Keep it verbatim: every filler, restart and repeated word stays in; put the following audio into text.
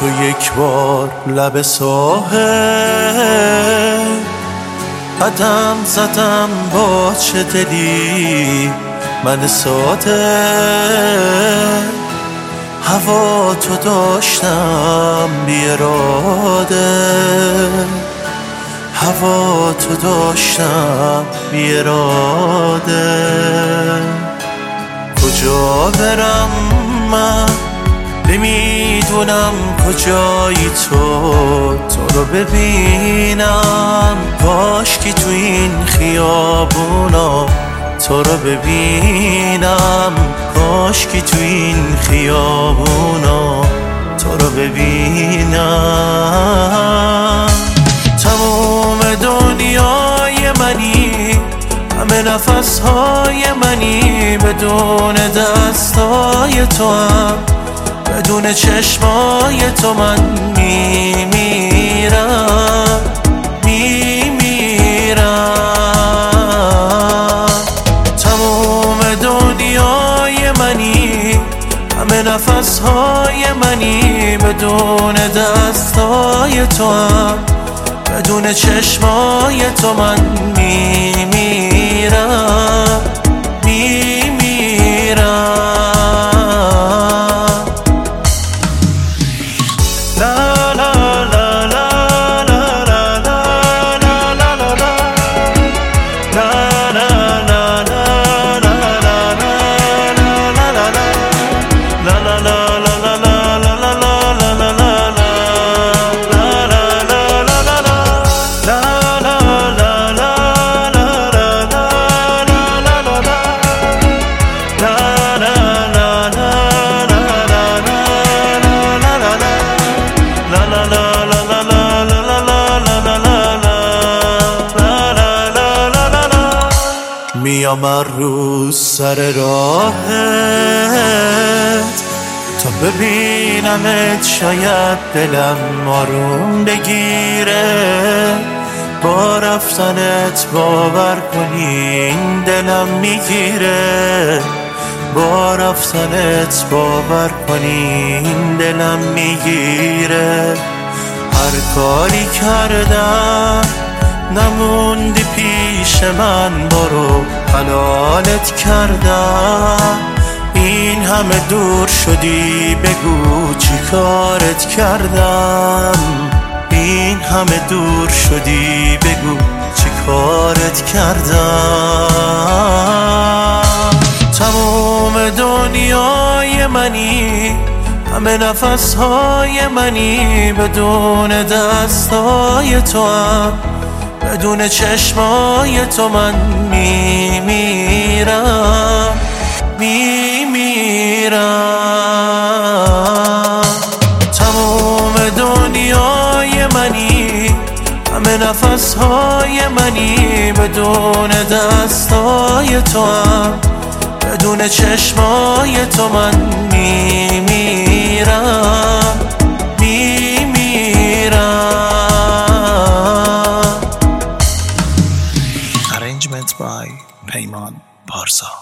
تو یک بار لب ساحل قدم زدم با چه دلی من ساده، هوا تو داشتم بی اراده، هوا تو داشتم بی اراده. کجا برم من نمیدونم کجایی تو تو رو ببینم، کاشکی تو این خیابونا تو رو ببینم، کاشکی تو این خیابونا تو رو ببینم. تموم دنیای منی، همه نفسهای منی، بدون دستای تو هم بدون چشمای تو من میمیرم میمیرم. تموم دنیای منی، همه نفسهای منی، بدون دستای تو هم بدون چشمای تو من میمیرم میمیرم. میام هر روز سر راهت تا ببینمت، شاید دلم آروم بگیره. با رفتنت باور کنی این دلم میگیره، با رفتنت باور کنی این دلم میگیره. هر کاری کردم نموندی پیش من، برو حلالت کردم. این همه دور شدی بگو چی کارت کردم، این همه دور شدی بگو چی کارت کردم. تموم دنیای منی، همه نفسهای منی، بدون دستای تو هم بدون چشمای تو من میمیرم میمیرم. تمام دنیای منی، همه نفسهای منی، بدون دستای تو هم بدون چشمای تو من میمیرم میمیرم. Arrangement by پیمان پارسا.